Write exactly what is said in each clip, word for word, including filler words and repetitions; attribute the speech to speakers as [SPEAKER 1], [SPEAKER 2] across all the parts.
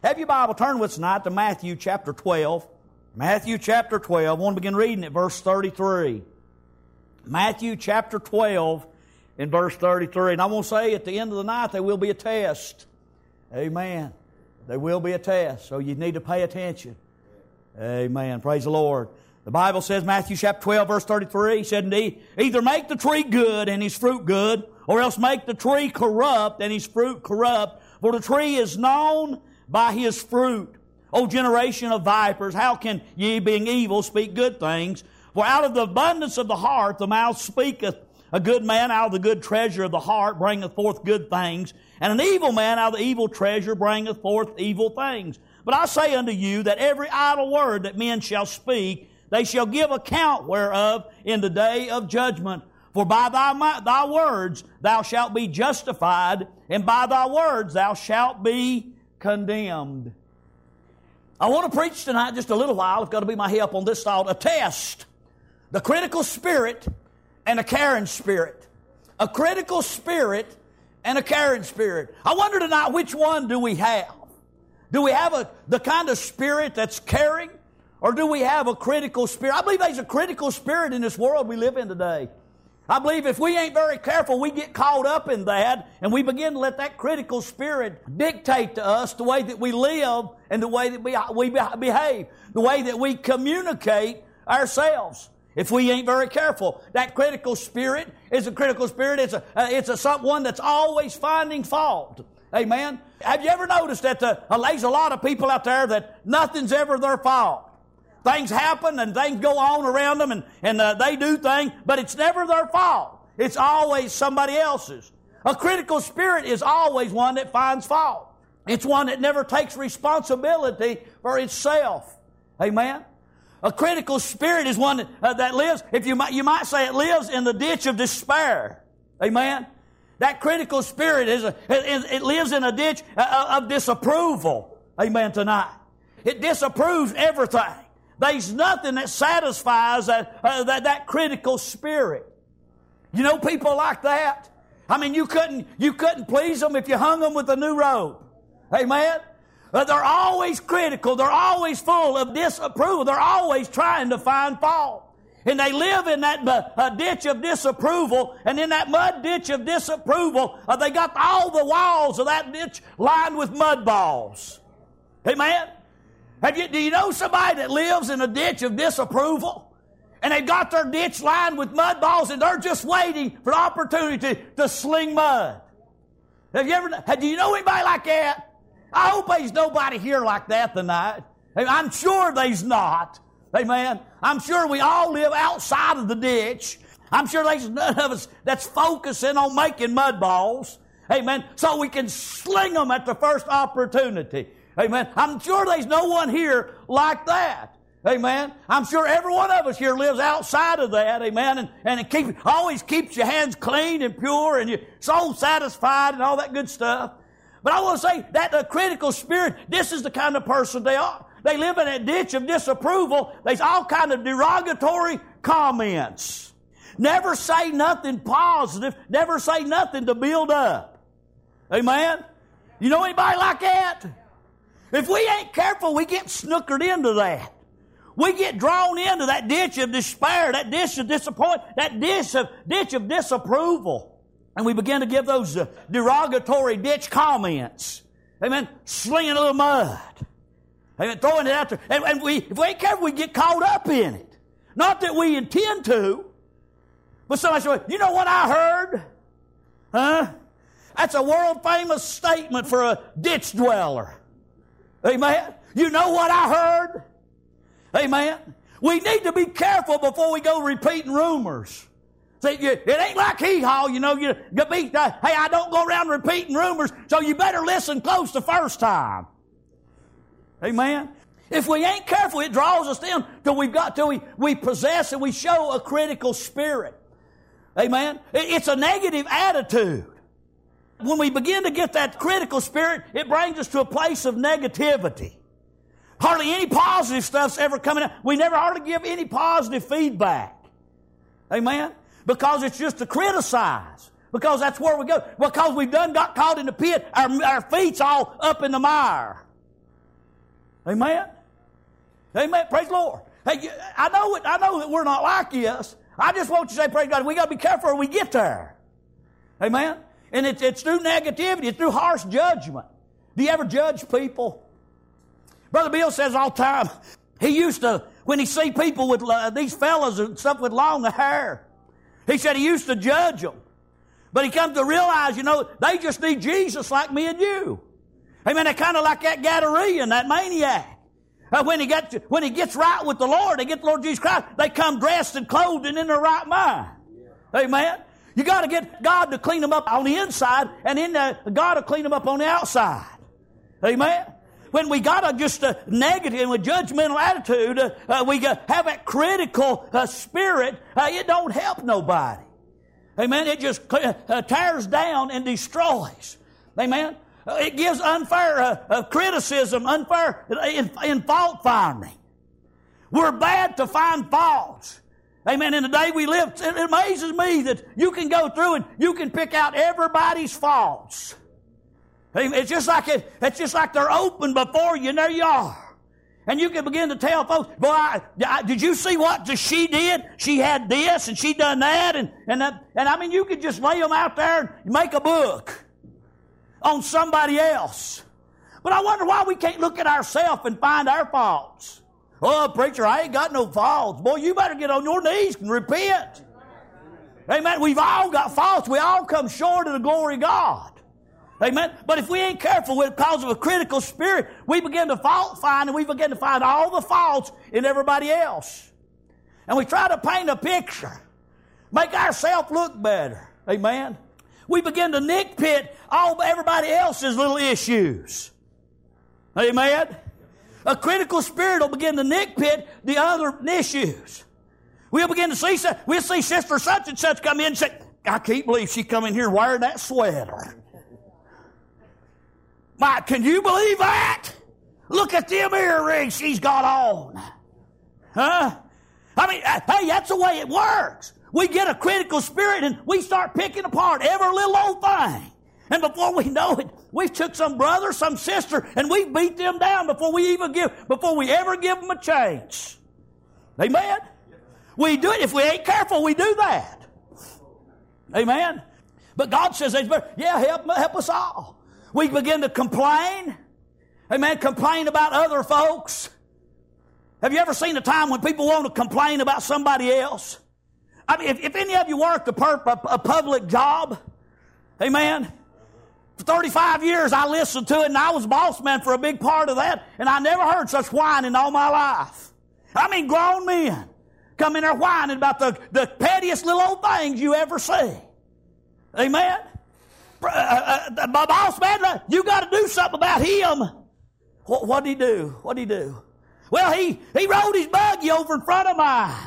[SPEAKER 1] Have your Bible turned with us tonight to Matthew chapter twelve. Matthew chapter twelve. I want to begin reading at verse thirty-three. Matthew chapter twelve in verse thirty-three. And I want to say at the end of the night there will be a test. Amen. There will be a test, so you need to pay attention. Amen. Praise the Lord. The Bible says, Matthew chapter twelve, verse thirty-three, he said, either make the tree good and his fruit good, or else make the tree corrupt and his fruit corrupt. For the tree is known by his fruit. O generation of vipers, how can ye, being evil, speak good things? For out of the abundance of the heart the mouth speaketh. A good man out of the good treasure of the heart bringeth forth good things, and an evil man out of the evil treasure bringeth forth evil things. But I say unto you that every idle word that men shall speak, they shall give account whereof in the day of judgment. For by thy, thy words thou shalt be justified, and by thy words thou shalt be condemned. I want to preach tonight just a little while. It's got to be my help on this thought. A test. The critical spirit and a caring spirit. A critical spirit and a caring spirit. I wonder tonight, which one do we have? Do we have a, the kind of spirit that's caring? Or do we have a critical spirit? I believe there's a critical spirit in this world we live in today. I believe if we ain't very careful, we get caught up in that, and we begin to let that critical spirit dictate to us the way that we live and the way that we, we behave, the way that we communicate ourselves. If we ain't very careful, that critical spirit is a critical spirit. It's a uh, it's a someone that's always finding fault. Amen. Have you ever noticed that the, uh, there's a lot of people out there that nothing's ever their fault? Things happen and things go on around them and, and uh, they do things, but it's never their fault. It's always somebody else's. A critical spirit is always one that finds fault. It's one that never takes responsibility for itself. Amen? A critical spirit is one that, uh, that lives, if you might, you might say it lives in the ditch of despair. Amen? That critical spirit is a, it, it lives in a ditch of disapproval. Amen, tonight. It disapproves everything. There's nothing that satisfies that, uh, that, that critical spirit. You know people like that? I mean, you couldn't, you couldn't please them if you hung them with a new robe. Amen? Uh, they're always critical. They're always full of disapproval. They're always trying to find fault. And they live in that uh, ditch of disapproval, and in that mud ditch of disapproval, uh, they got all the walls of that ditch lined with mud balls. Amen? Have you, do you know somebody that lives in a ditch of disapproval? And they've got their ditch lined with mud balls and they're just waiting for the opportunity to, to sling mud. Have you ever, do you know anybody like that? I hope there's nobody here like that tonight. I'm sure there's not. Amen. I'm sure we all live outside of the ditch. I'm sure there's none of us that's focusing on making mud balls. Amen. So we can sling them at the first opportunity. Amen. I'm sure there's no one here like that. Amen. I'm sure every one of us here lives outside of that. Amen. And, and it keep, always keeps your hands clean and pure and your soul satisfied and all that good stuff. But I want to say that the critical spirit, this is the kind of person they are. They live in a ditch of disapproval. There's all kind of derogatory comments. Never say nothing positive. Never say nothing to build up. Amen. You know anybody like that? If we ain't careful, we get snookered into that. We get drawn into that ditch of despair, that ditch of disappointment, that ditch of, ditch of disapproval. And we begin to give those uh, derogatory ditch comments. Amen. Slinging a little mud. Amen. Throwing it out there. And, and we, if we ain't careful, we get caught up in it. Not that we intend to. But somebody said, you know what I heard? Huh? That's a world famous statement for a ditch dweller. Amen. You know what I heard? Amen. We need to be careful before we go repeating rumors. See, it ain't like hee-haw, you know. You, you be, uh, hey, I don't go around repeating rumors, so you better listen close the first time. Amen. If we ain't careful, it draws us in till we've got till we, we possess and we show a critical spirit. Amen. It, it's a negative attitude. When we begin to get that critical spirit, it brings us to a place of negativity. Hardly any positive stuff's ever coming out. We never hardly give any positive feedback. Amen? Because it's just to criticize. Because that's where we go. Because we've done got caught in the pit, our, our feet's all up in the mire. Amen? Amen. Praise the Lord. Hey, I know it, I know that we're not like this. I just want you to say, praise God, we got to be careful or we get there. Amen? And it's, it's through negativity. It's through harsh judgment. Do you ever judge people? Brother Bill says all the time, he used to, when he see people with, uh, these fellas and stuff with long hair, he said he used to judge them. But he comes to realize, you know, they just need Jesus like me and you. Amen. They're kind of like that Gadarean, that maniac. Uh, when he gets when he gets right with the Lord, they get the Lord Jesus Christ, they come dressed and clothed and in their right mind. Yeah. Amen. You got to get God to clean them up on the inside, and in the, God to clean them up on the outside. Amen. When we got a, just a negative and a judgmental attitude, uh, uh, we uh, have that critical uh, spirit, uh, it don't help nobody. Amen. It just uh, tears down and destroys. Amen. Uh, it gives unfair uh, uh, criticism, unfair in, in fault finding. We're bad to find faults. Amen. In the day we live, it amazes me that you can go through and you can pick out everybody's faults. It's just like it, it's just like they're open before you, and there you are. And you can begin to tell folks, boy, I, I, did you see what she did? She had this and she done that. And, and, that, and I mean, you could just lay them out there and make a book on somebody else. But I wonder why we can't look at ourselves and find our faults. Oh, preacher, I ain't got no faults. Boy, you better get on your knees and repent. Amen. We've all got faults. We all come short of the glory of God. Amen. But if we ain't careful with because of a critical spirit, we begin to fault find and we begin to find all the faults in everybody else. And we try to paint a picture, make ourselves look better. Amen. We begin to nitpick all everybody else's little issues. Amen. A critical spirit will begin to nitpick the other issues. We'll begin to see, we'll see sister such and such come in and say, I can't believe she come in here wearing that sweater. My, can you believe that? Look at them earrings she's got on. Huh? I mean, hey, that's the way it works. We get a critical spirit and we start picking apart every little old thing. And before we know it, we took some brother, some sister, and we beat them down before we even give, before we ever give them a chance. Amen? We do it. If we ain't careful, we do that. Amen? But God says, yeah, help, help us all. We begin to complain. Amen? Complain about other folks. Have you ever seen a time when people want to complain about somebody else? I mean, if, if any of you worked a, per, a, a public job, amen, for thirty-five years I listened to it and I was boss man for a big part of that, and I never heard such whining all my life. I mean, grown men come in there whining about the, the pettiest little old things you ever see. Amen? Uh, uh, my boss man, you got to do something about him. What, what'd he do? What'd he do? Well, he, he rode his buggy over in front of mine.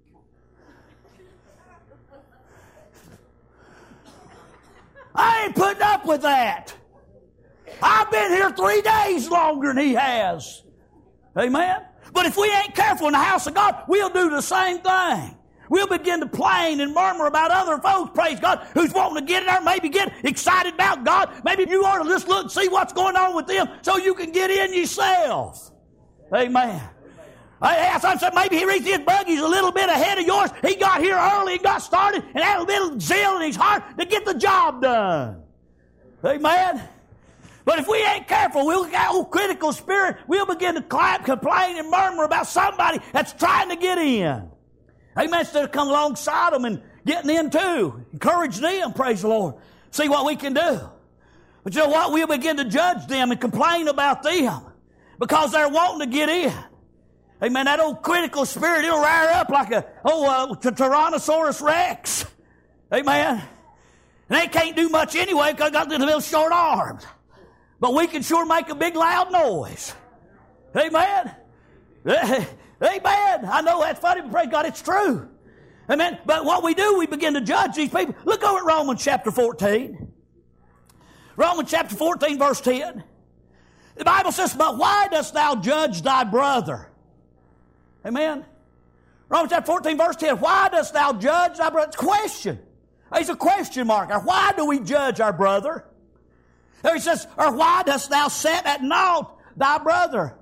[SPEAKER 1] I ain't putting up with that. I've been here three days longer than he has. Amen? But if we ain't careful in the house of God, we'll do the same thing. We'll begin to complain and murmur about other folks, praise God, who's wanting to get in there, maybe get excited about God. Maybe you ought to just look and see what's going on with them so you can get in yourself. Amen. I said maybe he reached his buggies a little bit ahead of yours. He got here early and got started and had a little zeal in his heart to get the job done. Amen. But if we ain't careful, we'll get a critical spirit. We'll begin to clap, complain, and murmur about somebody that's trying to get in. Amen. Instead of come alongside them and getting in too. Encourage them, praise the Lord. See what we can do. But you know what? We'll begin to judge them and complain about them because they're wanting to get in. Amen. That old critical spirit, it'll rear up like a oh, uh, Tyrannosaurus Rex. Amen. And they can't do much anyway because they got these little short arms. But we can sure make a big loud noise. Amen. Amen. I know that's funny, but praise God, it's true. Amen. But what we do, we begin to judge these people. Look over at Romans chapter fourteen. Romans chapter fourteen, verse ten. The Bible says, but why dost thou judge thy brother? Amen. Romans chapter fourteen, verse ten. Why dost thou judge thy brother? It's a question. It's a question mark. Why do we judge our brother? There he says, or why dost thou set at naught thy brother?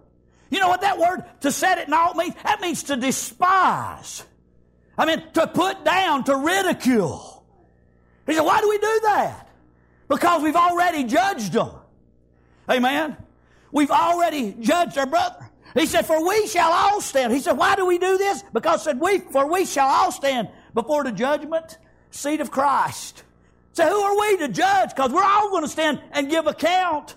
[SPEAKER 1] You know what that word, to set it naught, means? That means to despise. I mean, to put down, to ridicule. He said, why do we do that? Because we've already judged them. Amen? We've already judged our brother. He said, for we shall all stand. He said, why do we do this? Because said we, for we shall all stand before the judgment seat of Christ. So who are we to judge? Because we're all going to stand and give account.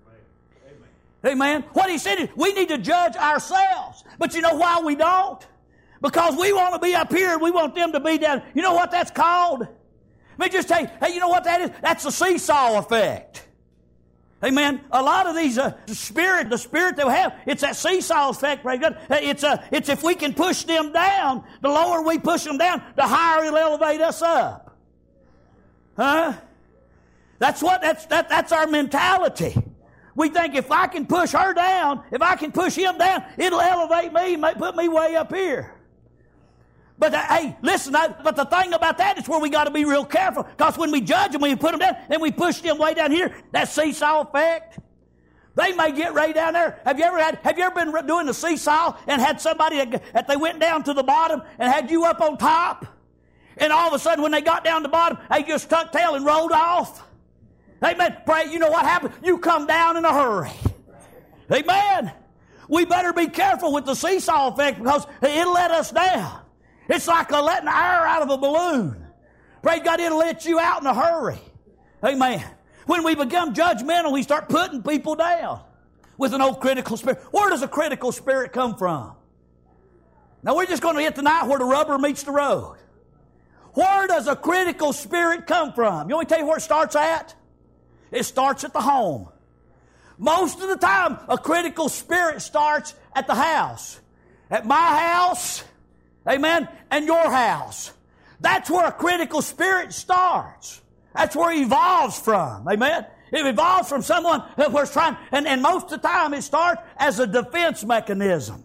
[SPEAKER 1] Amen. What he said is we need to judge ourselves. But you know why we don't? Because we want to be up here and we want them to be down. You know what that's called? Let me just tell you, hey, you know what that is? That's the seesaw effect. Amen. A lot of these uh, spirit, the spirit that we have, it's that seesaw effect. Right? It's uh, it's if we can push them down, the lower we push them down, the higher it'll elevate us up. Huh? That's what that's that that's our mentality. We think if I can push her down, if I can push him down, it'll elevate me, put me way up here. But uh, hey, listen, I, but the thing about that is where we got to be real careful. Because when we judge them, when we put them down, and we push them way down here, that seesaw effect, they may get right down there. Have you ever had, have you ever been doing the seesaw and had somebody that, that they went down to the bottom and had you up on top? And all of a sudden when they got down to the bottom, they just tucked tail and rolled off? Amen. Pray, you know what happened? You come down in a hurry. Amen. We better be careful with the seesaw effect because it'll let us down. It's like a letting air out of a balloon. Pray God, it'll let you out in a hurry. Amen. When we become judgmental, we start putting people down with an old critical spirit. Where does a critical spirit come from? Now we're just going to hit tonight where the rubber meets the road. Where does a critical spirit come from? You want me to tell you where it starts at? It starts at the home. Most of the time, a critical spirit starts at the house. At my house, amen, and your house. That's where a critical spirit starts. That's where it evolves from, amen. It evolves from someone that was trying, and, and most of the time it starts as a defense mechanism.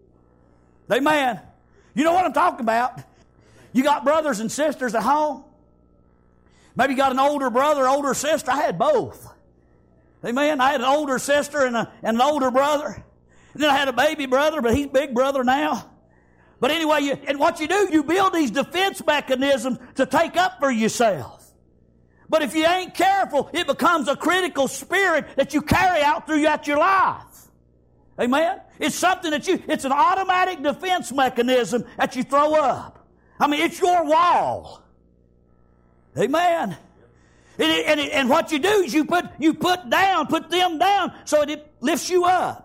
[SPEAKER 1] Amen. You know what I'm talking about? You got brothers and sisters at home. Maybe you got an older brother, older sister. I had both. Amen. I had an older sister and, a, and an older brother. And then I had a baby brother, but he's big brother now. But anyway, you, and what you do, you build these defense mechanisms to take up for yourself. But if you ain't careful, it becomes a critical spirit that you carry out throughout your life. Amen? It's something that you, it's an automatic defense mechanism that you throw up. I mean, it's your wall. Amen. And, it, and, it, and what you do is you put, you put down, put them down so that it lifts you up.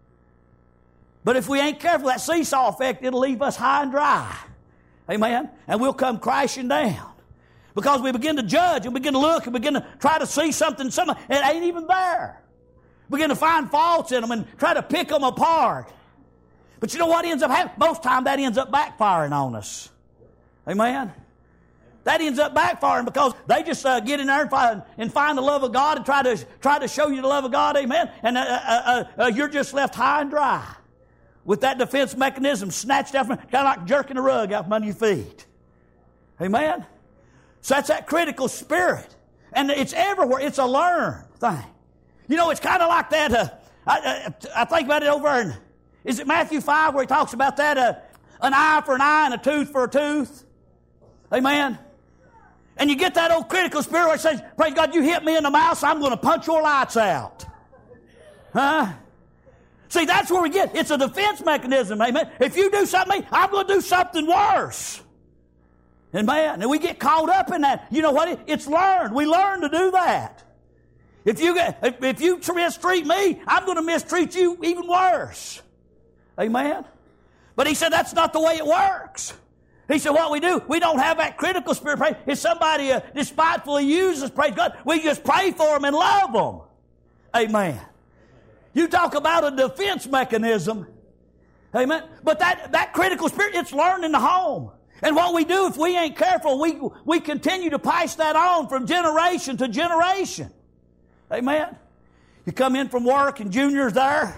[SPEAKER 1] But if we ain't careful, that seesaw effect, it'll leave us high and dry. Amen. And we'll come crashing down. Because we begin to judge and begin to look and begin to try to see something, something it ain't even there. Begin to find faults in them and try to pick them apart. But you know what ends up happening? Most time that ends up backfiring on us. Amen. That ends up backfiring because they just uh, get in there and find, and find the love of God and try to try to show you the love of God. Amen. And uh, uh, uh, you're just left high and dry with that defense mechanism snatched out from, kind of like jerking the rug out from under your feet. Amen. So that's that critical spirit, and it's everywhere. It's a learned thing. You know, it's kind of like that. Uh, I, I, I think about it over in, is it Matthew five where he talks about that? Uh, an eye for an eye and a tooth for a tooth. Amen. And you get that old critical spirit where it says, praise God, you hit me in the mouth, so I'm going to punch your lights out. Huh? See, that's where we get. It's a defense mechanism, amen. If you do something, I'm going to do something worse. Amen. And we get caught up in that. You know what? It's learned. We learn to do that. If you get, if you mistreat me, I'm going to mistreat you even worse. Amen. But he said that's not the way it works. He said, what we do, we don't have that critical spirit. Pray. If somebody uh, despitefully uses, praise God, we just pray for them and love them. Amen. You talk about a defense mechanism. Amen. But that, that critical spirit, it's learned in the home. And what we do, if we ain't careful, we, we continue to pass that on from generation to generation. Amen. You come in from work and Junior's there.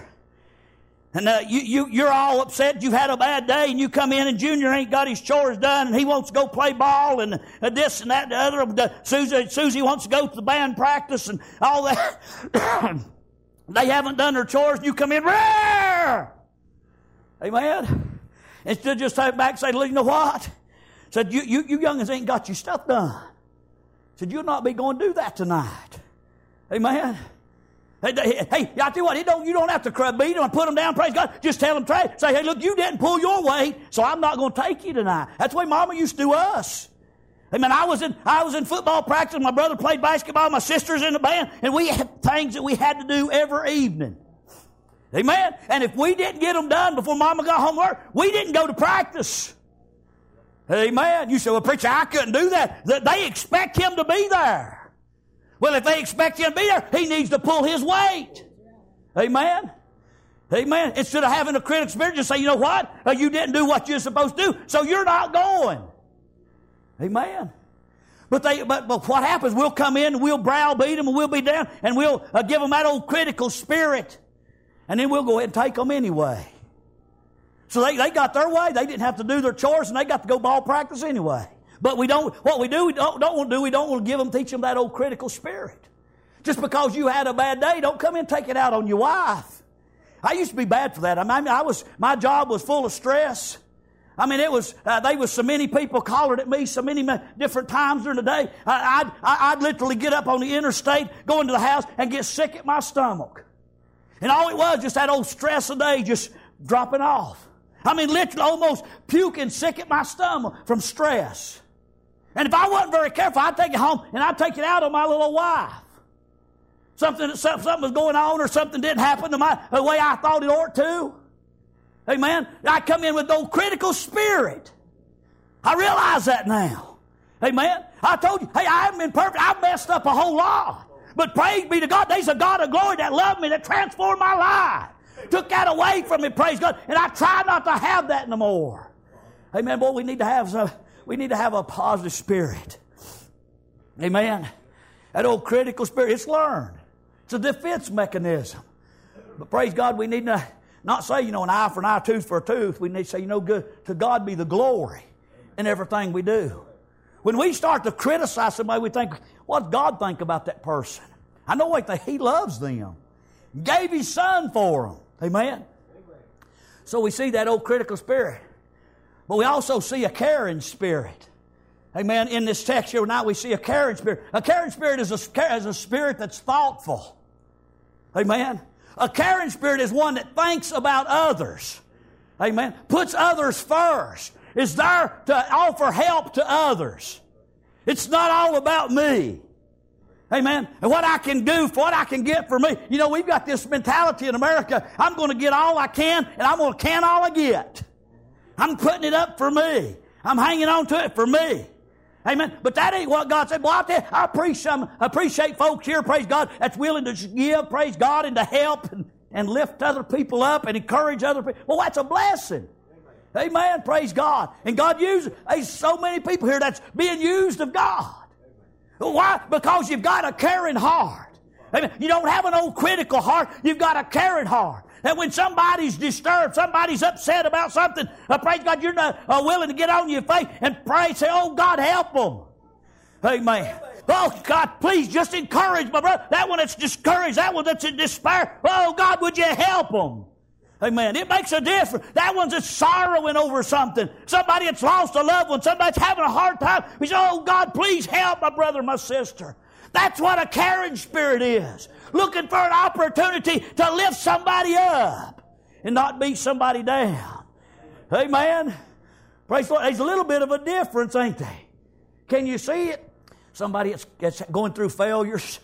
[SPEAKER 1] And uh, you, you, you're all upset. You've had a bad day, and you come in, and Junior ain't got his chores done, and he wants to go play ball, and uh, this and that and the other. Uh, Susie, Susie wants to go to the band practice and all that. They haven't done their chores, and you come in, there. Amen. Instead of just take back and say, you know what? Said, you, you, you youngins ain't got your stuff done. Said, you'll not be going to do that tonight. Amen. Hey, hey, hey, I tell you what, it don't, you don't have to beat them and put them down, praise God. Just tell them, try, say, hey, look, you didn't pull your weight, so I'm not going to take you tonight. That's the way Mama used to do us. Amen. I was in, I was in football practice. My brother played basketball. My sister's in the band. And we had things that we had to do every evening. Amen. And if we didn't get them done before Mama got home from work, we didn't go to practice. Amen. You say, well, preacher, I couldn't do that. They expect him to be there. Well, if they expect him to be there, he needs to pull his weight. Amen. Amen. Instead of having a critical spirit, just say, you know what? You didn't do what you're supposed to do, so you're not going. Amen. But they, but, but what happens? We'll come in and we'll browbeat them and we'll be down and we'll uh, give them that old critical spirit, and then we'll go ahead and take them anyway. So they, they got their way. They didn't have to do their chores, and they got to go ball practice anyway. But we don't. What we do, we don't, don't want to do. We don't want to give them, teach them that old critical spirit. Just because you had a bad day, don't come in and take it out on your wife. I used to be bad for that. I mean, I was my job was full of stress. I mean, it was, uh, there was so many people collared at me so many different times during the day. I, I'd, I'd literally get up on the interstate, go into the house, and get sick at my stomach. And all it was, just that old stress a day just dropping off. I mean, literally almost puking sick at my stomach from stress. And if I wasn't very careful, I'd take it home and I'd take it out on my little wife. Something, something was going on or something didn't happen to my, the way I thought it ought to. Amen. I come in with no critical spirit. I realize that now. Amen. I told you, hey, I haven't been perfect. I've messed up a whole lot. But praise be to God, there's a God of glory that loved me, that transformed my life. Took that away from me, praise God. And I try not to have that no more. Amen. Boy, we need to have some, we need to have a positive spirit. Amen. That old critical spirit, it's learned. It's a defense mechanism. But praise God, we need to not say, you know, an eye for an eye, tooth for a tooth. We need to say, you know, good, to God be the glory in everything we do. When we start to criticize somebody, we think, what does God think about that person? I know what they, He loves them. Gave His Son for them. Amen? So we see that old critical spirit. But we also see a caring spirit. Amen? In this text here tonight, we see a caring spirit. A caring spirit is a, is a spirit that's thoughtful. Amen? A caring spirit is one that thinks about others. Amen? Puts others first. Is there to offer help to others. It's not all about me. Amen? And what I can do, for what I can get for me. You know, we've got this mentality in America. I'm going to get all I can, and I'm going to can all I get. I'm putting it up for me. I'm hanging on to it for me. Amen. But that ain't what God said. Well, I tell you, I appreciate, I appreciate folks here, praise God, that's willing to give, praise God, and to help and, and lift other people up and encourage other people. Well, that's a blessing. Amen. Amen. Praise God. And God uses, there's so many people here that's being used of God. Why? Because you've got a caring heart. Amen. You don't have an old critical heart. You've got a caring heart. And when somebody's disturbed, somebody's upset about something, uh, praise God, you're not uh, willing to get on your face and pray, say, oh, God, help them. Amen. Oh, God, please just encourage my brother. That one that's discouraged, that one that's in despair. Oh, God, would you help them? Amen. It makes a difference. That one's that's sorrowing over something. Somebody that's lost a loved one. Somebody's having a hard time. We say, oh, God, please help my brother, my sister. That's what a caring spirit is. Looking for an opportunity to lift somebody up and not beat somebody down. Amen. Praise the Lord. There's a little bit of a difference, ain't there? Can you see it? Somebody that's, that's going through failures.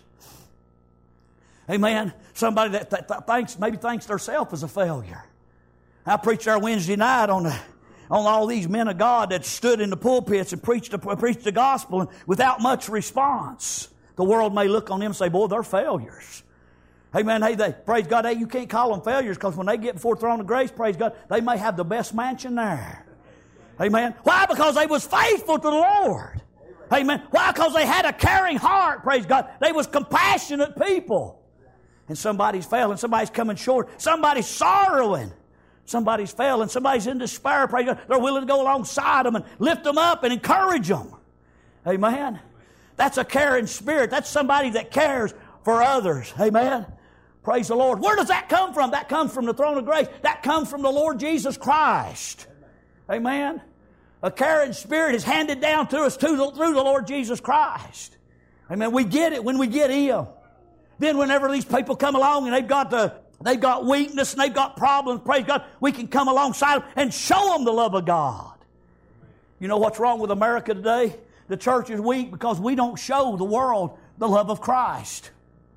[SPEAKER 1] Amen. Somebody that, that, that thinks, maybe thinks themselves as a failure. I preached our Wednesday night on the, on all these men of God that stood in the pulpits and preached the, preached the gospel and without much response. The world may look on them and say, boy, they're failures. Amen. Hey, they, praise God, hey, you can't call them failures because when they get before the throne of grace, praise God, they may have the best mansion there. Amen. Why? Because they was faithful to the Lord. Amen. Why? Because they had a caring heart, praise God. They was compassionate people. And somebody's failing, somebody's coming short, somebody's sorrowing. Somebody's failing, somebody's in despair, praise God. They're willing to go alongside them and lift them up and encourage them. Amen. That's a caring spirit. That's somebody that cares for others. Amen. Praise the Lord. Where does that come from? That comes from the throne of grace. That comes from the Lord Jesus Christ. Amen. A caring spirit is handed down to us through the, through the Lord Jesus Christ. Amen. We get it when we get Him. Then whenever these people come along and they've got the, they've got weakness and they've got problems, praise God, we can come alongside them and show them the love of God. You know what's wrong with America today? The church is weak because we don't show the world the love of Christ.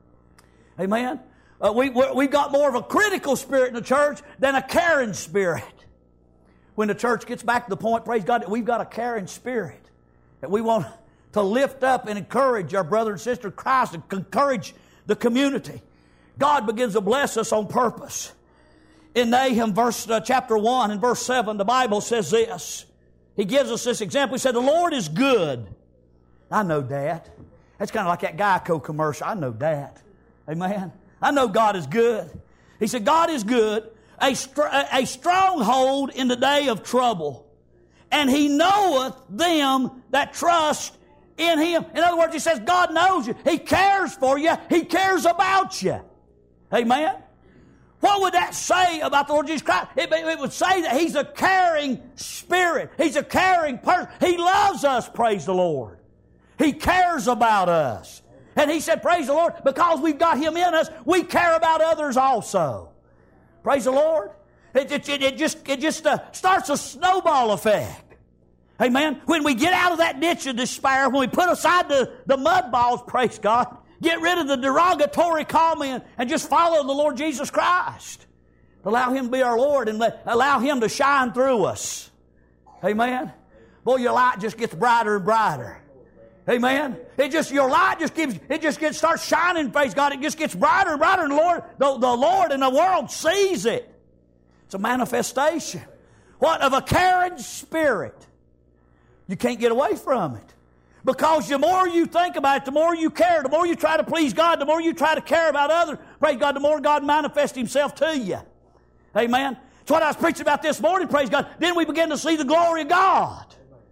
[SPEAKER 1] Amen. Uh, we, we've got more of a critical spirit in the church than a caring spirit. When the church gets back to the point, praise God, that we've got a caring spirit, that we want to lift up and encourage our brother and sister in Christ and encourage the community, God begins to bless us on purpose. In Nahum verse, uh, chapter one and verse seven, the Bible says this. He gives us this example. He said, the Lord is good. I know that. That's kind of like that Geico commercial. I know that. Amen. I know God is good. He said, God is good, a, str- a stronghold in the day of trouble. And He knoweth them that trust in Him. In other words, He says, God knows you. He cares for you. He cares about you. Amen. What would that say about the Lord Jesus Christ? It, it would say that He's a caring spirit. He's a caring person. He loves us, praise the Lord. He cares about us. And He said, praise the Lord, because we've got Him in us, we care about others also. Praise the Lord. It, it, it, it just, it just uh, starts a snowball effect. Amen. When we get out of that ditch of despair, when we put aside the, the mud balls, praise God, get rid of the derogatory comment and just follow the Lord Jesus Christ. Allow Him to be our Lord and let, allow Him to shine through us. Amen. Boy, your light just gets brighter and brighter. Amen. It just, your light just gives, it just gets, starts shining, praise God. It just gets brighter and brighter, and the Lord, the, the Lord and the world sees it. It's a manifestation. What? Of a caring spirit. You can't get away from it. Because the more you think about it, the more you care, the more you try to please God, the more you try to care about others, praise God, the more God manifests Himself to you. Amen. That's what I was preaching about this morning, praise God. Then we begin to see the glory of God.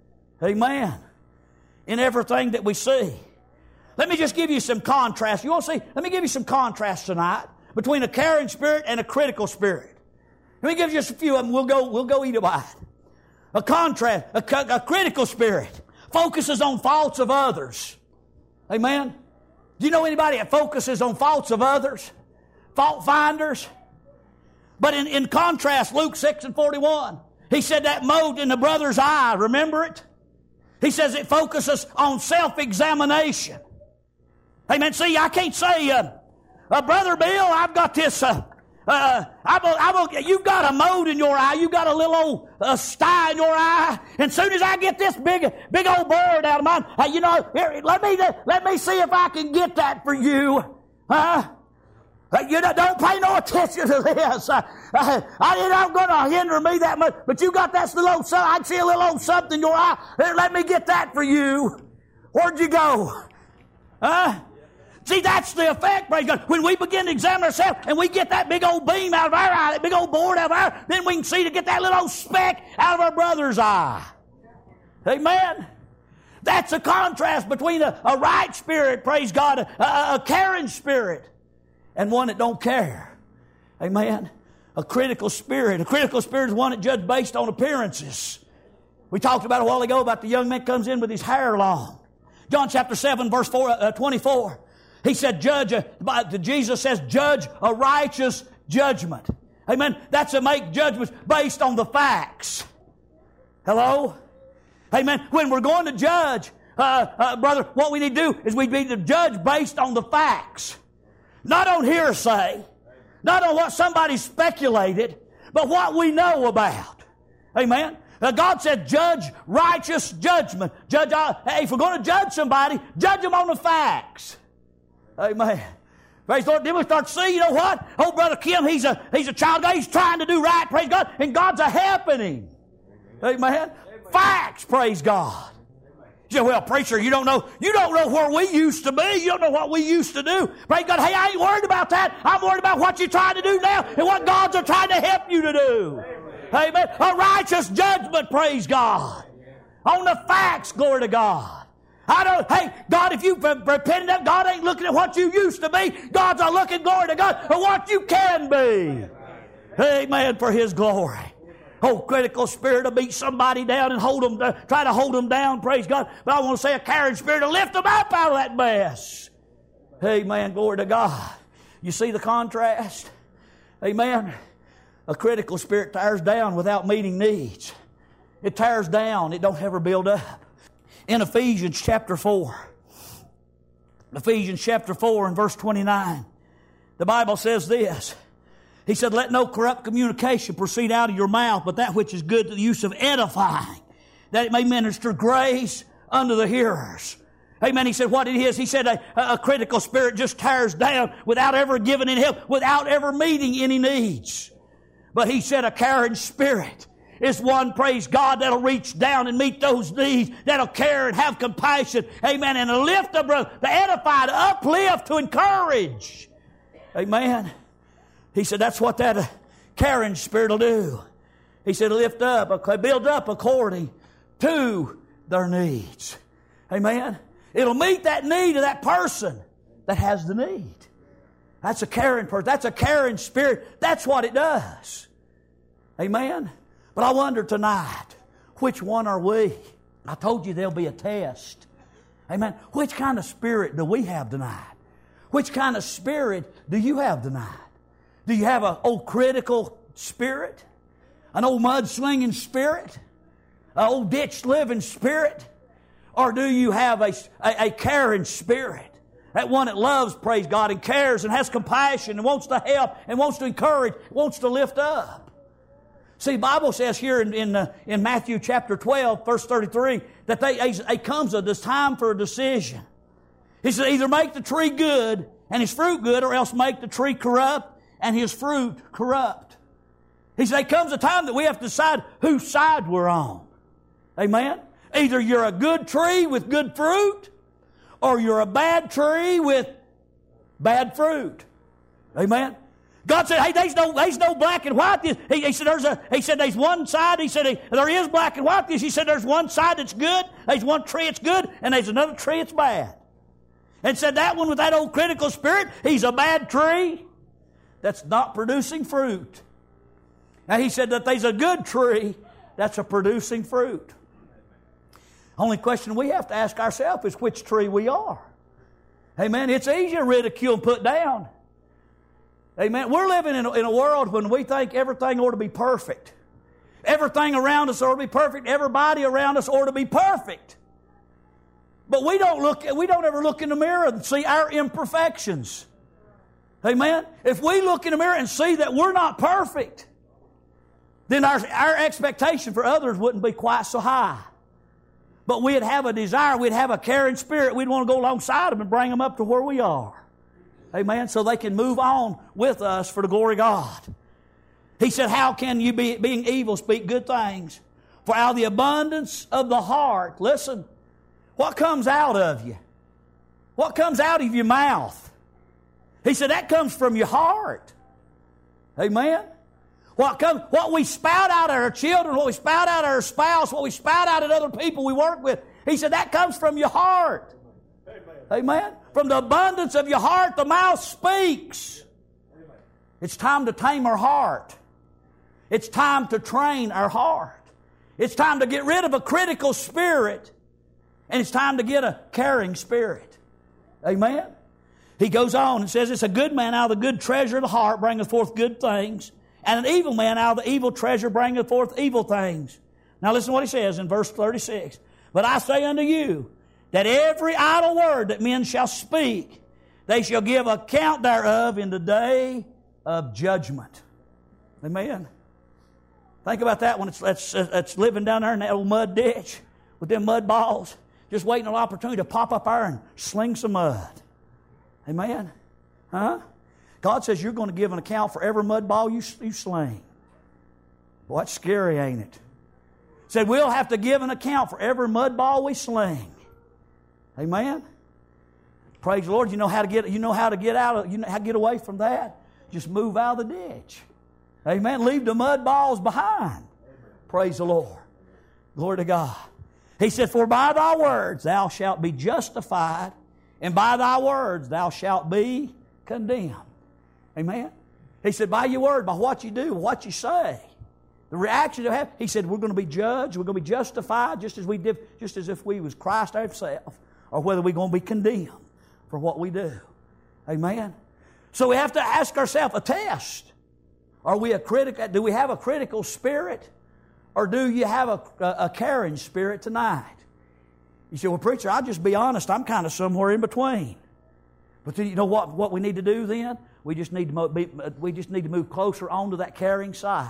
[SPEAKER 1] Amen. In everything that we see. Let me just give you some contrast. You want to see? Let me give you some contrast tonight between a caring spirit and a critical spirit. Let me give you just a few of them. We'll go, we'll go eat a bite. A contrast, a, a critical spirit focuses on faults of others. Amen? Do you know anybody that focuses on faults of others? Fault finders? But in, in contrast, Luke six and forty-one, He said that mote in the brother's eye, remember it? He says it focuses on self-examination. Amen. See, I can't say, uh, uh, Brother Bill, I've got this, uh, uh, I will, I will, you've got a mote in your eye. You've got a little old uh, sty in your eye. And soon as I get this big, big old bird out of mine, uh, you know, here, let me, let me see if I can get that for you. Huh? Uh, you know, don't pay no attention to this. Uh, uh, I, it ain't going to hinder me that much. But you got that little old something. I can see a little old something in your eye. Here, let me get that for you. Where'd you go? Huh? See, that's the effect, praise God. When we begin to examine ourselves and we get that big old beam out of our eye, that big old board out of our eye, then we can see to get that little old speck out of our brother's eye. Amen? That's a contrast between a, a right spirit, praise God, a, a, a caring spirit, and one that don't care. Amen? A critical spirit. A critical spirit is one that judges based on appearances. We talked about a while ago about the young man comes in with his hair long. John chapter seven, verse four, uh, twenty-four. He said, judge, a, Jesus says, judge a righteous judgment. Amen? That's to make judgments based on the facts. Hello? Amen? When we're going to judge, uh, uh, brother, what we need to do is we need to judge based on the facts. Not on hearsay, not on what somebody speculated, but what we know about. Amen? Uh, God said, judge righteous judgment. Judge. Uh, hey, if we're going to judge somebody, judge them on the facts. Amen. Praise the Lord. Then we start to see, you know what? Oh, Brother Kim, he's a he's a child of God. He's trying to do right, praise God, and God's a helping him. Amen. Amen. Facts, praise God. You say, well, preacher, you don't know, you don't know where we used to be. You don't know what we used to do. Praise God. Hey, I ain't worried about that. I'm worried about what you're trying to do now and what God's are trying to help you to do. Amen. Amen. A righteous judgment, praise God. On the facts, glory to God. I don't, hey, God, if you've repented of, God ain't looking at what you used to be. God's a looking, glory to God, at what you can be. Amen, for His glory. Oh, critical spirit to beat somebody down and hold them, to, try to hold them down, praise God. But I want to say a carrying spirit to lift them up out of that mess. Amen, glory to God. You see the contrast? Amen. A critical spirit tears down without meeting needs. It tears down. It don't ever build up. In Ephesians chapter four, Ephesians chapter four and verse twenty-nine, the Bible says this. He said, let no corrupt communication proceed out of your mouth, but that which is good to the use of edifying, that it may minister grace unto the hearers. Amen. He said what it is. He said a, a critical spirit just tears down without ever giving any help, without ever meeting any needs. But he said a caring spirit is one, praise God, that'll reach down and meet those needs, that'll care and have compassion. Amen. And to lift up, to edify, to uplift, to encourage. Amen. He said that's what that uh, caring spirit will do. He said lift up, build up according to their needs. Amen. It'll meet that need of that person that has the need. That's a caring person. That's a caring spirit. That's what it does. Amen. But I wonder tonight, which one are we? I told you there'll be a test. Amen. Which kind of spirit do we have tonight? Which kind of spirit do you have tonight? Do you have an old critical spirit? An old mud-slinging spirit? An old ditch-living spirit? Or do you have a, a, a caring spirit? That one that loves, praise God, and cares and has compassion and wants to help and wants to encourage, wants to lift up. See, the Bible says here in in, uh, in Matthew chapter twelve, verse thirty-three, that they, it comes a this time for a decision. He said, either make the tree good and his fruit good, or else make the tree corrupt and his fruit corrupt. He said, there comes a time that we have to decide whose side we're on. Amen? Either you're a good tree with good fruit, or you're a bad tree with bad fruit. Amen? God said, hey, there's no, there's no black and white. He, he said, there's a, he said, there's one side. He said, there is black and white. He said, there's one side that's good. There's one tree that's good. And there's another tree that's bad. And said that one with that old critical spirit, he's a bad tree that's not producing fruit. Now he said that there's a good tree that's a producing fruit. Only question we have to ask ourselves is which tree we are. Amen. It's easy to ridicule and put down. Amen. We're living in a, in a world when we think everything ought to be perfect. Everything around us ought to be perfect. Everybody around us ought to be perfect. But we don't look. We don't ever look in the mirror and see our imperfections. Amen. If we look in the mirror and see that we're not perfect, then our, our expectation for others wouldn't be quite so high. But we'd have a desire, we'd have a caring spirit, we'd want to go alongside them and bring them up to where we are. Amen. So they can move on with us for the glory of God. He said, how can you, be, being evil, speak good things? For out of the abundance of the heart, listen, what comes out of you? What comes out of your mouth? He said, that comes from your heart. Amen. What comes, what we spout out at our children, what we spout out at our spouse, what we spout out at other people we work with, he said, that comes from your heart. Amen. Amen. From the abundance of your heart, the mouth speaks. Amen. It's time to tame our heart. It's time to train our heart. It's time to get rid of a critical spirit, and it's time to get a caring spirit. Amen. He goes on and says, it's a good man out of the good treasure of the heart bringeth forth good things, and an evil man out of the evil treasure bringeth forth evil things. Now listen to what he says in verse thirty-six. But I say unto you, that every idle word that men shall speak, they shall give account thereof in the day of judgment. Amen. Think about that when it's, it's, it's living down there in that old mud ditch with them mud balls, just waiting an opportunity to pop up there and sling some mud. Amen. Huh? God says you're going to give an account for every mud ball you, you sling. Boy, that's scary, ain't it? He said we'll have to give an account for every mud ball we sling. Amen. Praise the Lord. You know how to get. You know how to get out of. You know how to get away from that. Just move out of the ditch. Amen. Leave the mud balls behind. Praise the Lord. Glory to God. He said, for by thy words thou shalt be justified, and by thy words thou shalt be condemned. Amen? He said, by your word, by what you do, what you say, the reaction you have, he said, we're going to be judged, we're going to be justified, just as we did, just as if we was Christ himself, or whether we're going to be condemned for what we do. Amen? So we have to ask ourselves a test. Are we a critical, do we have a critical spirit? Or do you have a, a, a caring spirit tonight? You say, well, preacher, I'll just be honest, I'm kind of somewhere in between. But then, you know what, what we need to do then? We just need to mo- be, we just need to move closer onto that caring side.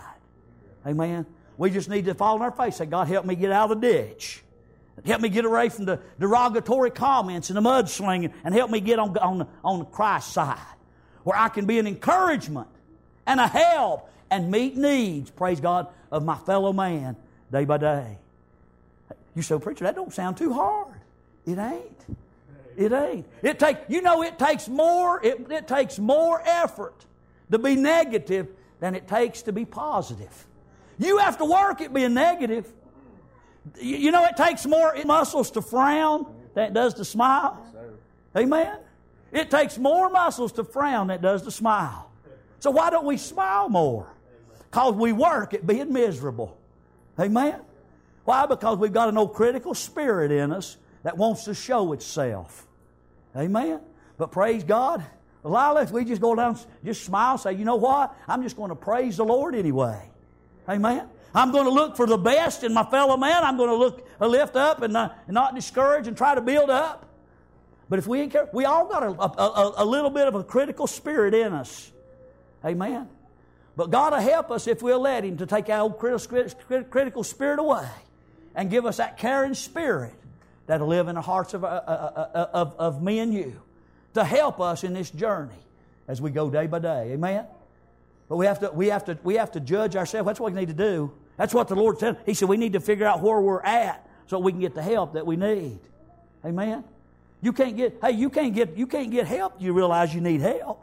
[SPEAKER 1] Amen? We just need to fall on our face and say, God, help me get out of the ditch. Help me get away from the derogatory comments and the mudslinging, and help me get on, on, on Christ's side, where I can be an encouragement and a help and meet needs, praise God, of my fellow man day by day. You say, preacher, that don't sound too hard. It ain't. It ain't. It take, you know, it takes more, it, it takes more effort to be negative than it takes to be positive. You have to work at being negative. You, you know, it takes more muscles to frown than it does to smile. Amen? It takes more muscles to frown than it does to smile. So why don't we smile more? Because we work at being miserable. Amen? Why? Because we've got an old critical spirit in us that wants to show itself. Amen? But praise God, a lot of us, we just go down, just smile, say, you know what? I'm just going to praise the Lord anyway. Amen? I'm going to look for the best in my fellow man. I'm going to look, uh, lift up and, uh, and not discourage and try to build up. But if we ain't careful, we all got a, a, a little bit of a critical spirit in us. Amen? But God will help us if we'll let Him to take our old critical spirit away and give us that caring spirit that'll live in the hearts of, uh, uh, of, of me and you to help us in this journey as we go day by day. Amen? But we have to, we have to, we have to judge ourselves. That's what we need to do. That's what the Lord said. He said we need to figure out where we're at so we can get the help that we need. Amen? You can't get, hey, you can't get, you can't get help. You realize you need help.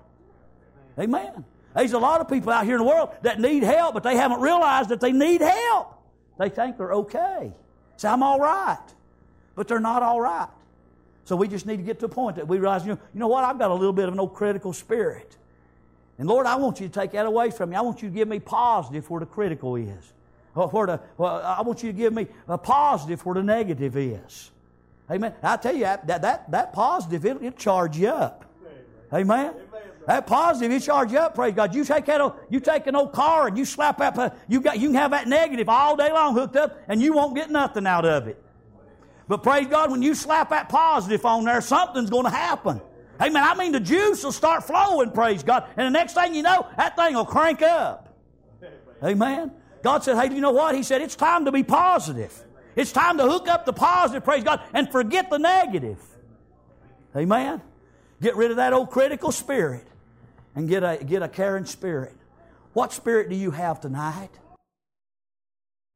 [SPEAKER 1] Amen? There's a lot of people out here in the world that need help, but they haven't realized that they need help. They think they're okay. Say, I'm all right. But they're not all right. So we just need to get to a point that we realize, you know, you know what, I've got a little bit of an old critical spirit. And Lord, I want you to take that away from me. I want you to give me positive where the critical is. Where the, well, I want you to give me a positive where the negative is. Amen. I tell you, that, that, that positive, it'll, it'll charge you up. Amen. Amen. That positive, it charge you up, praise God. You take that old, you take an old car and you slap that, you got, you can have that negative all day long hooked up and you won't get nothing out of it. But praise God, when you slap that positive on there, something's going to happen. Amen. I mean, the juice will start flowing, praise God. And the next thing you know, that thing will crank up. Amen. God said, hey, do you know what? He said, it's time to be positive. It's time to hook up the positive, praise God, and forget the negative. Amen. Get rid of that old critical spirit and get a, get a caring spirit. What spirit do you have tonight?